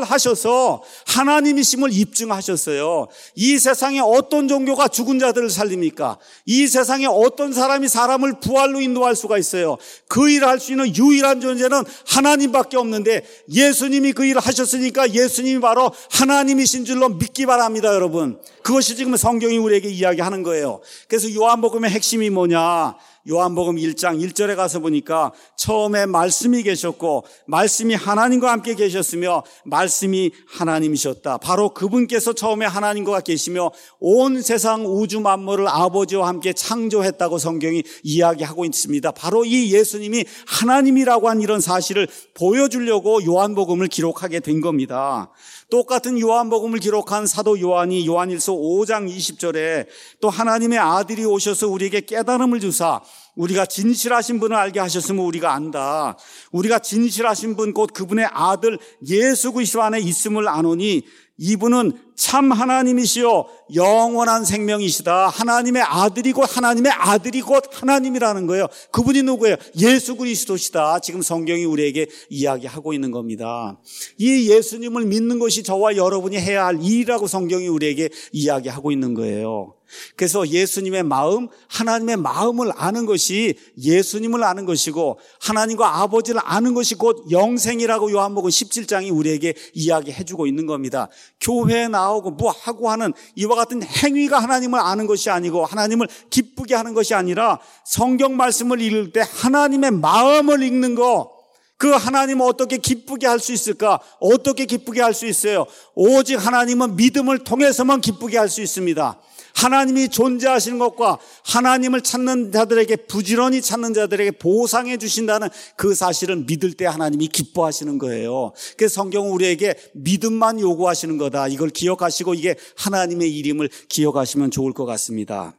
부활하셔서 하나님이심을 입증하셨어요. 이 세상에 어떤 종교가 죽은 자들을 살립니까? 이 세상에 어떤 사람이 사람을 부활로 인도할 수가 있어요? 그 일을 할 수 있는 유일한 존재는 하나님밖에 없는데 예수님이 그 일을 하셨으니까 예수님이 바로 하나님이신 줄로 믿기 바랍니다, 여러분. 그것이 지금 성경이 우리에게 이야기하는 거예요. 그래서 요한복음의 핵심이 뭐냐? 요한복음 1장 1절에 가서 보니까 처음에 말씀이 계셨고 말씀이 하나님과 함께 계셨으며 말씀이 하나님이셨다. 바로 그분께서 처음에 하나님과 계시며 온 세상 우주 만물을 아버지와 함께 창조했다고 성경이 이야기하고 있습니다. 바로 이 예수님이 하나님이라고 한 이런 사실을 보여주려고 요한복음을 기록하게 된 겁니다. 똑같은 요한복음을 기록한 사도 요한이 요한일서 5장 20절에 또 하나님의 아들이 오셔서 우리에게 깨달음을 주사 우리가 진실하신 분을 알게 하셨으면 우리가 안다. 우리가 진실하신 분 곧 그분의 아들 예수 그리스도 안에 있음을 아노니 이분은 참 하나님이시요 영원한 생명이시다. 하나님의 아들이 곧 하나님의 아들이 곧 하나님이라는 거예요. 그분이 누구예요? 예수 그리스도시다. 지금 성경이 우리에게 이야기하고 있는 겁니다. 이 예수님을 믿는 것이 저와 여러분이 해야 할 일이라고 성경이 우리에게 이야기하고 있는 거예요. 그래서 예수님의 마음, 하나님의 마음을 아는 것이 예수님을 아는 것이고 하나님과 아버지를 아는 것이 곧 영생이라고 요한복음 17장이 우리에게 이야기해주고 있는 겁니다. 교회에 나오고 뭐 하고 하는 이와 같은 행위가 하나님을 아는 것이 아니고 하나님을 기쁘게 하는 것이 아니라 성경 말씀을 읽을 때 하나님의 마음을 읽는 거, 그 하나님을 어떻게 기쁘게 할 수 있을까? 어떻게 기쁘게 할 수 있어요? 오직 하나님은 믿음을 통해서만 기쁘게 할 수 있습니다. 하나님이 존재하시는 것과 하나님을 찾는 자들에게, 부지런히 찾는 자들에게 보상해 주신다는 그 사실을 믿을 때 하나님이 기뻐하시는 거예요. 그래서 성경은 우리에게 믿음만 요구하시는 거다. 이걸 기억하시고 이게 하나님의 일임을 기억하시면 좋을 것 같습니다.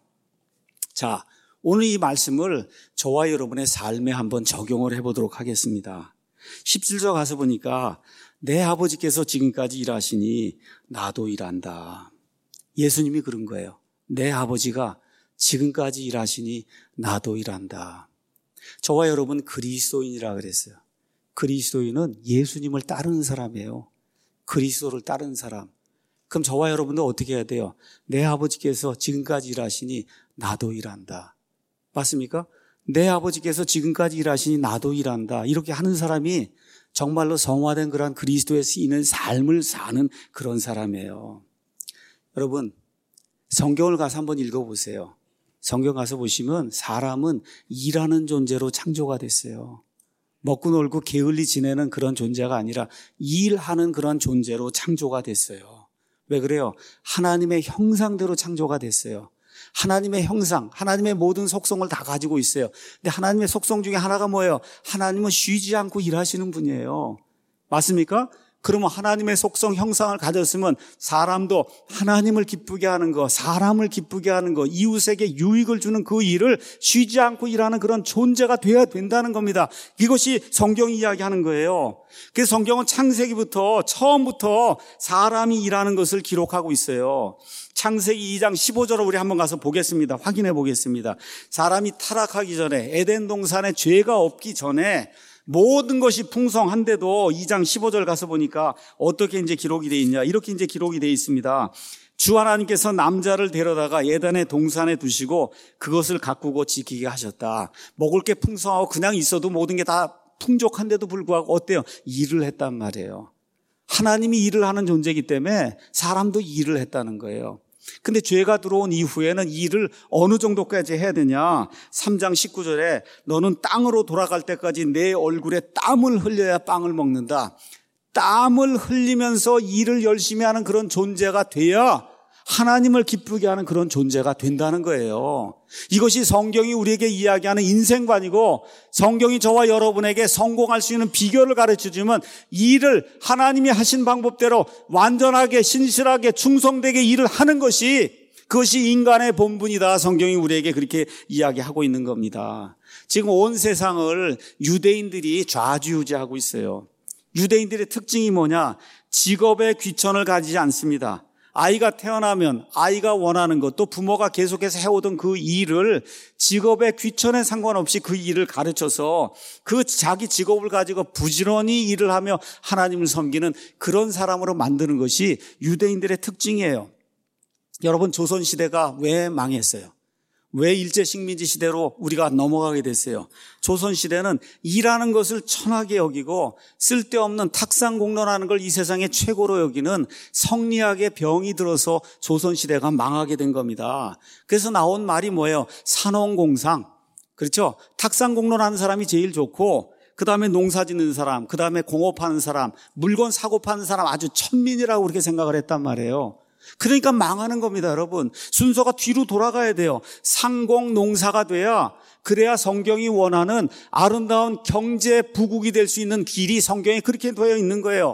자, 오늘 이 말씀을 저와 여러분의 삶에 한번 적용을 해보도록 하겠습니다. 17절 가서 보니까 내 아버지께서 지금까지 일하시니 나도 일한다. 예수님이 그런 거예요. 내 아버지가 지금까지 일하시니 나도 일한다. 저와 여러분 그리스도인이라 그랬어요. 그리스도인은 예수님을 따르는 사람이에요. 그리스도를 따르는 사람. 그럼 저와 여러분도 어떻게 해야 돼요? 내 아버지께서 지금까지 일하시니 나도 일한다. 맞습니까? 내 아버지께서 지금까지 일하시니 나도 일한다. 이렇게 하는 사람이 정말로 성화된 그런 그리스도에 쓰이는 삶을 사는 그런 사람이에요. 여러분, 성경을 가서 한번 읽어보세요. 성경 가서 보시면 사람은 일하는 존재로 창조가 됐어요. 먹고 놀고 게을리 지내는 그런 존재가 아니라 일하는 그런 존재로 창조가 됐어요. 왜 그래요? 하나님의 형상대로 창조가 됐어요. 하나님의 형상, 하나님의 모든 속성을 다 가지고 있어요. 근데 하나님의 속성 중에 하나가 뭐예요? 하나님은 쉬지 않고 일하시는 분이에요. 맞습니까? 그러면 하나님의 속성 형상을 가졌으면 사람도 하나님을 기쁘게 하는 거, 사람을 기쁘게 하는 거, 이웃에게 유익을 주는 그 일을 쉬지 않고 일하는 그런 존재가 돼야 된다는 겁니다. 이것이 성경이 이야기하는 거예요. 그래서 성경은 창세기부터 처음부터 사람이 일하는 것을 기록하고 있어요. 창세기 2장 15절을 우리 한번 가서 보겠습니다. 확인해 보겠습니다. 사람이 타락하기 전에, 에덴 동산에 죄가 없기 전에 모든 것이 풍성한데도 2장 15절 가서 보니까 어떻게 이제 기록이 되어 있냐. 이렇게 이제 기록이 되어 있습니다. 주 하나님께서 남자를 데려다가 에덴의 동산에 두시고 그것을 가꾸고 지키게 하셨다. 먹을 게 풍성하고 그냥 있어도 모든 게 다 풍족한데도 불구하고 어때요? 일을 했단 말이에요. 하나님이 일을 하는 존재이기 때문에 사람도 일을 했다는 거예요. 근데 죄가 들어온 이후에는 일을 어느 정도까지 해야 되냐? 3장 19절에 너는 땅으로 돌아갈 때까지 내 얼굴에 땀을 흘려야 빵을 먹는다. 땀을 흘리면서 일을 열심히 하는 그런 존재가 돼야 하나님을 기쁘게 하는 그런 존재가 된다는 거예요. 이것이 성경이 우리에게 이야기하는 인생관이고 성경이 저와 여러분에게 성공할 수 있는 비결을 가르쳐주면 일을 하나님이 하신 방법대로 완전하게 신실하게 충성되게 일을 하는 것이 그것이 인간의 본분이다. 성경이 우리에게 그렇게 이야기하고 있는 겁니다. 지금 온 세상을 유대인들이 좌지우지하고 있어요. 유대인들의 특징이 뭐냐? 직업에 귀천을 가지지 않습니다. 아이가 태어나면 아이가 원하는 것, 또 부모가 계속해서 해오던 그 일을 직업의 귀천에 상관없이 그 일을 가르쳐서 그 자기 직업을 가지고 부지런히 일을 하며 하나님을 섬기는 그런 사람으로 만드는 것이 유대인들의 특징이에요. 여러분, 조선시대가 왜 망했어요? 왜 일제식민지 시대로 우리가 넘어가게 됐어요? 조선시대는 일하는 것을 천하게 여기고 쓸데없는 탁상공론하는 걸 이 세상의 최고로 여기는 성리학의 병이 들어서 조선시대가 망하게 된 겁니다. 그래서 나온 말이 뭐예요? 산업공상. 그렇죠? 탁상공론하는 사람이 제일 좋고 그 다음에 농사 짓는 사람, 그 다음에 공업하는 사람, 물건 사고 파는 사람 아주 천민이라고 그렇게 생각을 했단 말이에요. 그러니까 망하는 겁니다, 여러분. 순서가 뒤로 돌아가야 돼요. 상공 농사가 돼야, 그래야 성경이 원하는 아름다운 경제 부국이 될 수 있는 길이 성경에 그렇게 되어 있는 거예요.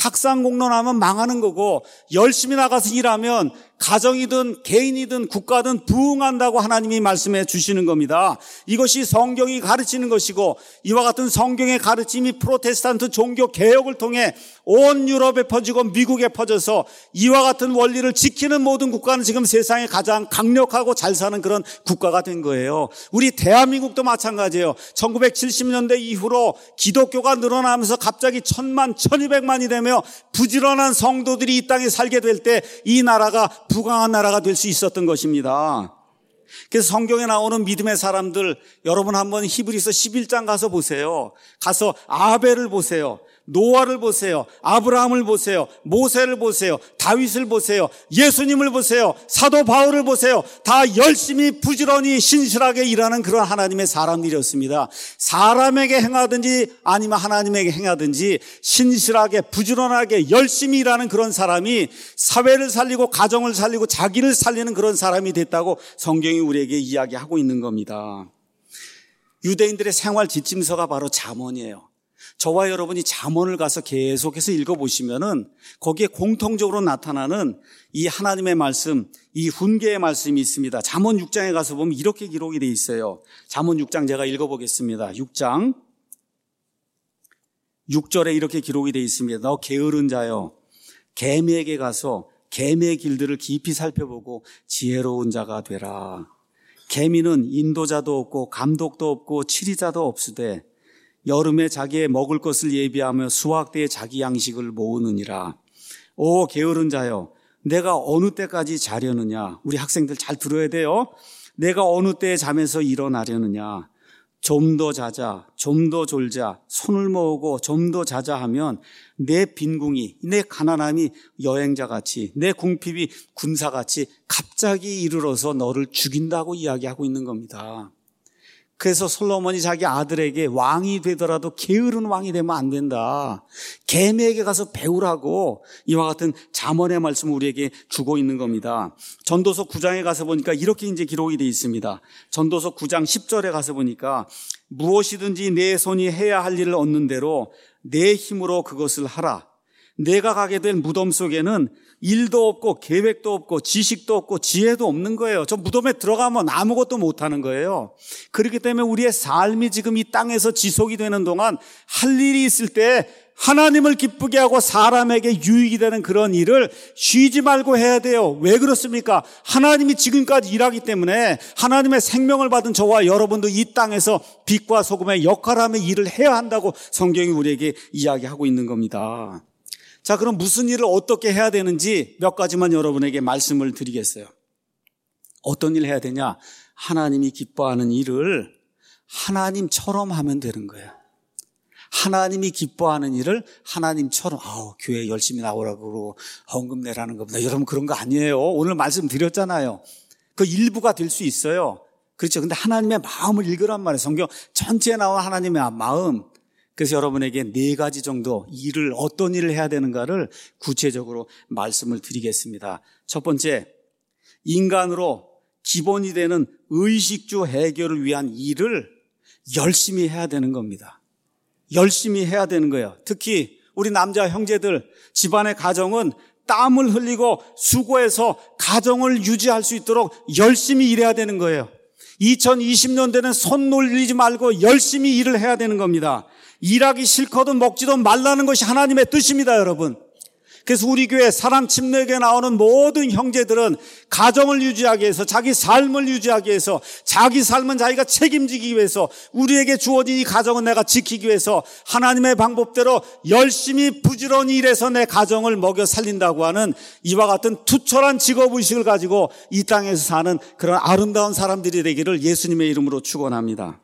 탁상공론하면 망하는 거고 열심히 나가서 일하면 가정이든 개인이든 국가든 부흥한다고 하나님이 말씀해 주시는 겁니다. 이것이 성경이 가르치는 것이고 이와 같은 성경의 가르침이 프로테스탄트 종교 개혁을 통해 온 유럽에 퍼지고 미국에 퍼져서 이와 같은 원리를 지키는 모든 국가는 지금 세상에 가장 강력하고 잘 사는 그런 국가가 된 거예요. 우리 대한민국도 마찬가지예요. 1970년대 이후로 기독교가 늘어나면서 갑자기 1000만, 1200만이 되며 부지런한 성도들이 이 땅에 살게 될 때 이 나라가 부강한 나라가 될 수 있었던 것입니다. 그래서 성경에 나오는 믿음의 사람들, 여러분 한번 히브리서 11장 가서 보세요. 가서 아벨을 보세요. 노아를 보세요. 아브라함을 보세요. 모세를 보세요. 다윗을 보세요. 예수님을 보세요. 사도 바울을 보세요. 다 열심히 부지런히 신실하게 일하는 그런 하나님의 사람들이었습니다. 사람에게 행하든지 아니면 하나님에게 행하든지 신실하게 부지런하게 열심히 일하는 그런 사람이 사회를 살리고 가정을 살리고 자기를 살리는 그런 사람이 됐다고 성경이 우리에게 이야기하고 있는 겁니다. 유대인들의 생활 지침서가 바로 잠언이에요. 저와 여러분이 잠언을 가서 계속해서 읽어보시면은 거기에 공통적으로 나타나는 이 하나님의 말씀, 이 훈계의 말씀이 있습니다. 잠언 6장에 가서 보면 이렇게 기록이 되어 있어요. 잠언 6장 제가 읽어보겠습니다. 6장 6절에 이렇게 기록이 되어 있습니다. 너 게으른 자여, 개미에게 가서 개미의 길들을 깊이 살펴보고 지혜로운 자가 되라. 개미는 인도자도 없고 감독도 없고 치리자도 없으되 여름에 자기의 먹을 것을 예비하며 수확 때에 자기 양식을 모으느니라. 오 게으른 자여, 내가 어느 때까지 자려느냐. 우리 학생들 잘 들어야 돼요. 내가 어느 때에 잠에서 일어나려느냐. 좀 더 자자, 좀 더 졸자, 손을 모으고 좀 더 자자 하면 내 빈궁이, 내 가난함이 여행자같이, 내 궁핍이 군사같이 갑자기 이르러서 너를 죽인다고 이야기하고 있는 겁니다. 그래서 솔로몬이 자기 아들에게 왕이 되더라도 게으른 왕이 되면 안 된다. 개미에게 가서 배우라고 이와 같은 잠언의 말씀을 우리에게 주고 있는 겁니다. 전도서 9장에 가서 보니까 이렇게 이제 기록이 되어 있습니다. 전도서 9장 10절에 가서 보니까 무엇이든지 내 손이 해야 할 일을 얻는 대로 내 힘으로 그것을 하라. 내가 가게 될 무덤 속에는 일도 없고 계획도 없고 지식도 없고 지혜도 없는 거예요. 저 무덤에 들어가면 아무것도 못하는 거예요. 그렇기 때문에 우리의 삶이 지금 이 땅에서 지속이 되는 동안 할 일이 있을 때 하나님을 기쁘게 하고 사람에게 유익이 되는 그런 일을 쉬지 말고 해야 돼요. 왜 그렇습니까? 하나님이 지금까지 일하기 때문에 하나님의 생명을 받은 저와 여러분도 이 땅에서 빛과 소금의 역할하며 일을 해야 한다고 성경이 우리에게 이야기하고 있는 겁니다. 자, 그럼 무슨 일을 어떻게 해야 되는지 몇 가지만 여러분에게 말씀을 드리겠어요. 어떤 일을 해야 되냐? 하나님이 기뻐하는 일을 하나님처럼 하면 되는 거예요. 하나님이 기뻐하는 일을 하나님처럼, 교회 열심히 나오라고 그러고 헌금 내라는 겁니다. 여러분 그런 거 아니에요. 오늘 말씀드렸잖아요. 그 일부가 될 수 있어요. 그렇죠. 근데 하나님의 마음을 읽으란 말이에요. 성경 전체에 나온 하나님의 마음. 그래서 여러분에게 4가지 정도 어떤 일을 해야 되는가를 구체적으로 말씀을 드리겠습니다. 첫 번째, 인간으로 기본이 되는 의식주 해결을 위한 일을 열심히 해야 되는 겁니다. 열심히 해야 되는 거예요. 특히 우리 남자 형제들, 집안의 가정은 땀을 흘리고 수고해서 가정을 유지할 수 있도록 열심히 일해야 되는 거예요. 2020년대는 손 놀리지 말고 열심히 일을 해야 되는 겁니다. 일하기 싫거든 먹지도 말라는 것이 하나님의 뜻입니다, 여러분. 그래서 우리 교회 사랑 침례교회 나오는 모든 형제들은 가정을 유지하기 위해서, 자기 삶을 유지하기 위해서, 자기 삶은 자기가 책임지기 위해서, 우리에게 주어진 이 가정은 내가 지키기 위해서 하나님의 방법대로 열심히 부지런히 일해서 내 가정을 먹여 살린다고 하는 이와 같은 투철한 직업의식을 가지고 이 땅에서 사는 그런 아름다운 사람들이 되기를 예수님의 이름으로 축원합니다.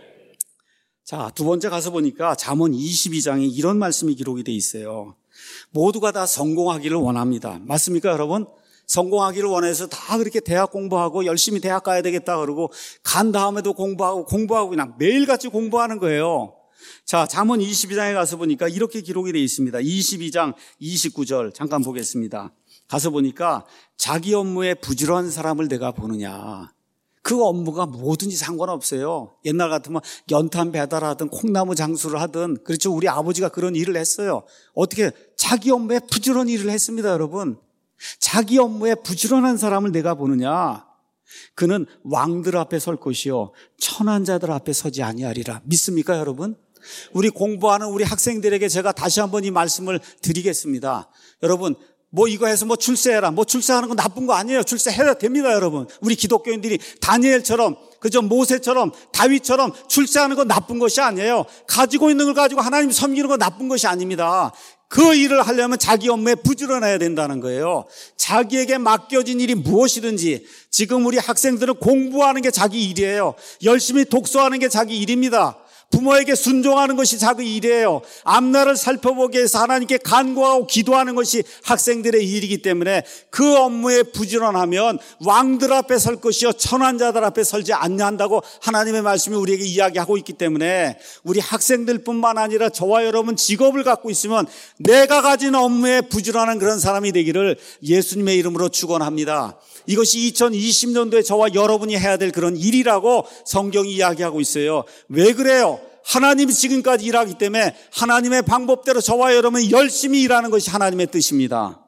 자, 두 번째 가서 보니까 잠언 22장에 이런 말씀이 기록이 돼 있어요. 모두가 다 성공하기를 원합니다. 맞습니까, 여러분? 성공하기를 원해서 다 그렇게 대학 공부하고 열심히 대학 가야 되겠다 그러고 간 다음에도 공부하고 그냥 매일같이 공부하는 거예요. 자, 잠언 22장에 가서 보니까 이렇게 기록이 돼 있습니다. 22장 29절 잠깐 보겠습니다. 가서 보니까 자기 업무에 부지런한 사람을 내가 보느냐. 그 업무가 뭐든지 상관없어요. 옛날 같으면 연탄 배달하든 콩나무 장수를 하든, 그렇죠. 우리 아버지가 그런 일을 했어요. 어떻게? 자기 업무에 부지런히 일을 했습니다, 여러분. 자기 업무에 부지런한 사람을 내가 보느냐. 그는 왕들 앞에 설 것이요 천한 자들 앞에 서지 아니하리라. 믿습니까, 여러분? 우리 공부하는 우리 학생들에게 제가 다시 한번 이 말씀을 드리겠습니다. 여러분, 이거 해서 출세해라. 출세하는 건 나쁜 거 아니에요. 출세해야 됩니다, 여러분. 우리 기독교인들이 다니엘처럼, 그죠? 모세처럼, 다윗처럼 출세하는 건 나쁜 것이 아니에요. 가지고 있는 걸 가지고 하나님 섬기는 건 나쁜 것이 아닙니다. 그 일을 하려면 자기 업무에 부지런해야 된다는 거예요. 자기에게 맡겨진 일이 무엇이든지, 지금 우리 학생들은 공부하는 게 자기 일이에요. 열심히 독서하는 게 자기 일입니다. 부모에게 순종하는 것이 자기 일이에요. 앞날을 살펴보기 위해서 하나님께 간구하고 기도하는 것이 학생들의 일이기 때문에 그 업무에 부지런하면 왕들 앞에 설 것이요 천한 자들 앞에 설지 않는다고 하나님의 말씀이 우리에게 이야기하고 있기 때문에 우리 학생들뿐만 아니라 저와 여러분 직업을 갖고 있으면 내가 가진 업무에 부지런한 그런 사람이 되기를 예수님의 이름으로 축원합니다. 이것이 2020년도에 저와 여러분이 해야 될 그런 일이라고 성경이 이야기하고 있어요. 왜 그래요? 하나님이 지금까지 일하기 때문에 하나님의 방법대로 저와 여러분이 열심히 일하는 것이 하나님의 뜻입니다.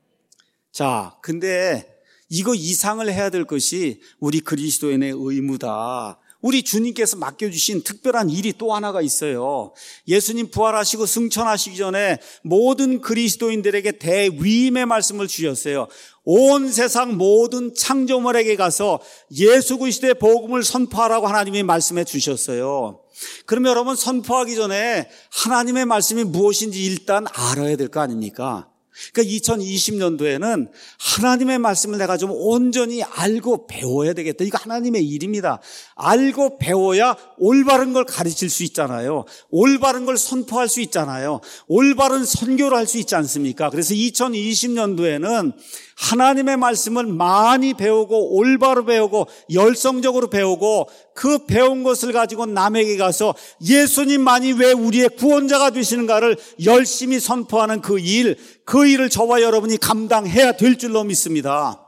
자, 근데 이거 이상을 해야 될 것이 우리 그리스도인의 의무다. 우리 주님께서 맡겨주신 특별한 일이 또 하나가 있어요. 예수님 부활하시고 승천하시기 전에 모든 그리스도인들에게 대위임의 말씀을 주셨어요. 온 세상 모든 창조물에게 가서 예수 그리스도의 복음을 선포하라고 하나님이 말씀해 주셨어요. 그러면 여러분 선포하기 전에 하나님의 말씀이 무엇인지 일단 알아야 될 거 아닙니까? 그러니까 2020년도에는 하나님의 말씀을 내가 좀 온전히 알고 배워야 되겠다. 이거 하나님의 일입니다. 알고 배워야 올바른 걸 가르칠 수 있잖아요. 올바른 걸 선포할 수 있잖아요. 올바른 선교를 할 수 있지 않습니까? 그래서 2020년도에는 하나님의 말씀을 많이 배우고 올바로 배우고 열성적으로 배우고 그 배운 것을 가지고 남에게 가서 예수님만이 왜 우리의 구원자가 되시는가를 열심히 선포하는 그 일을 저와 여러분이 감당해야 될 줄로 믿습니다.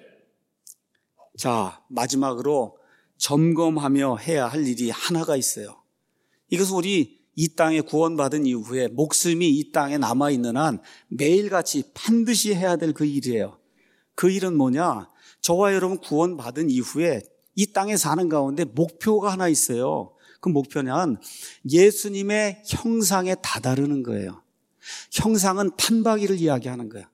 자, 마지막으로 점검하며 해야 할 일이 하나가 있어요. 이것은 우리 이 땅에 구원받은 이후에 목숨이 이 땅에 남아있는 한 매일같이 반드시 해야 될 그 일이에요. 그 일은 뭐냐? 저와 여러분 구원받은 이후에 이 땅에 사는 가운데 목표가 하나 있어요. 그 목표는 예수님의 형상에 다다르는 거예요. 형상은 판박이를 이야기하는 거예요.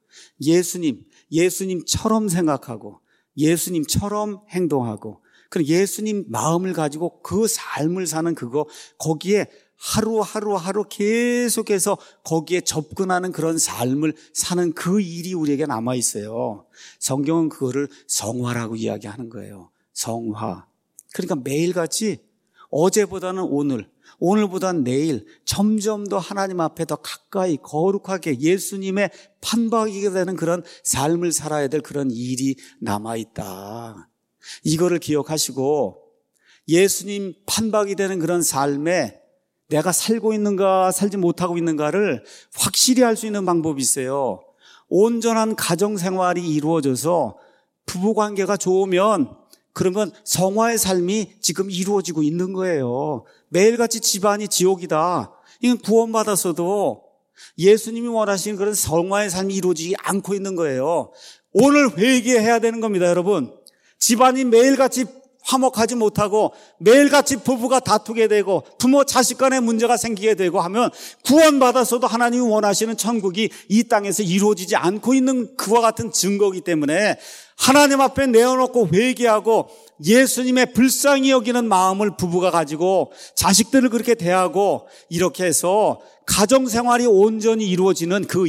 예수님처럼 생각하고 예수님처럼 행동하고 그리고 예수님 마음을 가지고 그 삶을 사는 거기에 하루 계속해서 거기에 접근하는 그런 삶을 사는 그 일이 우리에게 남아있어요. 성경은 그거를 성화라고 이야기하는 거예요. 성화. 그러니까 매일같이 어제보다는 오늘보다는 내일 점점 더 하나님 앞에 더 가까이 거룩하게 예수님의 판박이게 되는 그런 삶을 살아야 될 그런 일이 남아있다. 이거를 기억하시고 예수님 판박이 되는 그런 삶에 내가 살고 있는가 살지 못하고 있는가를 확실히 알 수 있는 방법이 있어요. 온전한 가정생활이 이루어져서 부부관계가 좋으면 그러면 성화의 삶이 지금 이루어지고 있는 거예요. 매일같이 집안이 지옥이다. 이건 구원받았어도 예수님이 원하시는 그런 성화의 삶이 이루어지지 않고 있는 거예요. 오늘 회개해야 되는 겁니다, 여러분. 집안이 매일같이 화목하지 못하고 매일같이 부부가 다투게 되고 부모 자식 간에 문제가 생기게 되고 하면 구원받았어도 하나님이 원하시는 천국이 이 땅에서 이루어지지 않고 있는 그와 같은 증거이기 때문에 하나님 앞에 내어놓고 회개하고 예수님의 불쌍히 여기는 마음을 부부가 가지고 자식들을 그렇게 대하고 이렇게 해서 가정생활이 온전히 이루어지는 그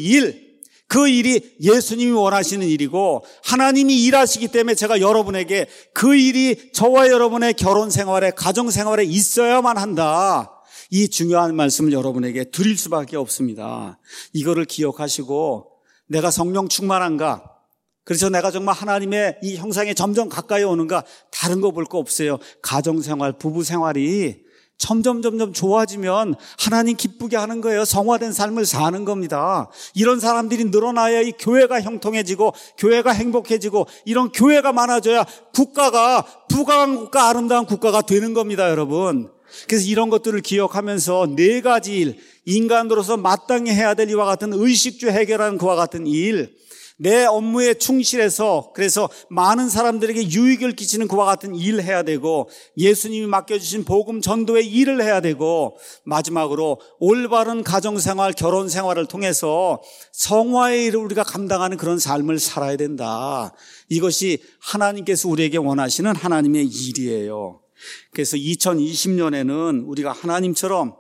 일이 예수님이 원하시는 일이고 하나님이 일하시기 때문에 제가 여러분에게 그 일이 저와 여러분의 결혼생활에 가정생활에 있어야만 한다. 이 중요한 말씀을 여러분에게 드릴 수밖에 없습니다. 이거를 기억하시고 내가 성령 충만한가? 그래서 내가 정말 하나님의 이 형상에 점점 가까이 오는가? 다른 거 볼 거 없어요. 가정생활, 부부생활이 점점 좋아지면 하나님 기쁘게 하는 거예요. 성화된 삶을 사는 겁니다. 이런 사람들이 늘어나야 이 교회가 형통해지고 교회가 행복해지고 이런 교회가 많아져야 국가가 부강한 국가, 아름다운 국가가 되는 겁니다, 여러분. 그래서 이런 것들을 기억하면서 4가지 일, 인간으로서 마땅히 해야 될 이와 같은 의식주 해결하는 그와 같은 일, 내 업무에 충실해서 그래서 많은 사람들에게 유익을 끼치는 그와 같은 일을 해야 되고 예수님이 맡겨주신 복음 전도의 일을 해야 되고 마지막으로 올바른 가정생활, 결혼생활을 통해서 성화의 일을 우리가 감당하는 그런 삶을 살아야 된다. 이것이 하나님께서 우리에게 원하시는 하나님의 일이에요. 그래서 2020년에는 우리가 하나님처럼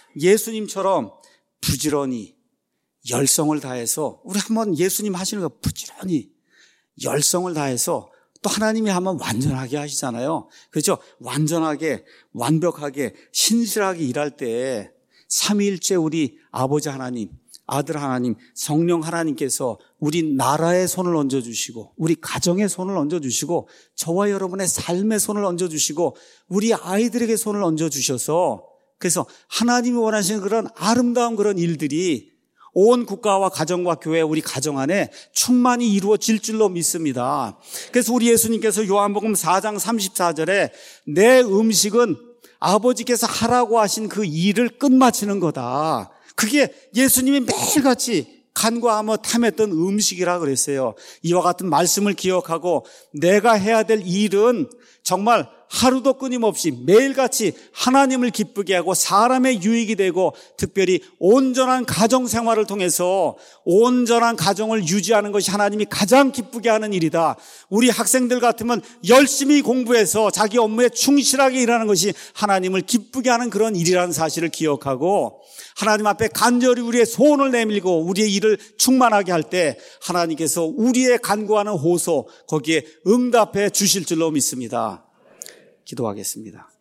예수님처럼 부지런히 열성을 다해서 우리 한번 예수님 하시는 거 부지런히 열성을 다해서 또 하나님이 한번 완전하게 하시잖아요. 그렇죠? 완전하게 완벽하게 신실하게 일할 때 삼위일체 우리 아버지 하나님, 아들 하나님, 성령 하나님께서 우리 나라에 손을 얹어주시고 우리 가정에 손을 얹어주시고 저와 여러분의 삶에 손을 얹어주시고 우리 아이들에게 손을 얹어주셔서 그래서 하나님이 원하시는 그런 아름다운 그런 일들이 온 국가와 가정과 교회 우리 가정 안에 충만히 이루어질 줄로 믿습니다. 그래서 우리 예수님께서 요한복음 4장 34절에 내 음식은 아버지께서 하라고 하신 그 일을 끝마치는 거다. 그게 예수님이 매일같이 간과하며 탐했던 음식이라 그랬어요. 이와 같은 말씀을 기억하고 내가 해야 될 일은 정말 하루도 끊임없이 매일같이 하나님을 기쁘게 하고 사람의 유익이 되고 특별히 온전한 가정생활을 통해서 온전한 가정을 유지하는 것이 하나님이 가장 기쁘게 하는 일이다. 우리 학생들 같으면 열심히 공부해서 자기 업무에 충실하게 일하는 것이 하나님을 기쁘게 하는 그런 일이라는 사실을 기억하고 하나님 앞에 간절히 우리의 소원을 내밀고 우리의 일을 충만하게 할 때 하나님께서 우리의 간구하는 호소 거기에 응답해 주실 줄로 믿습니다. 기도하겠습니다.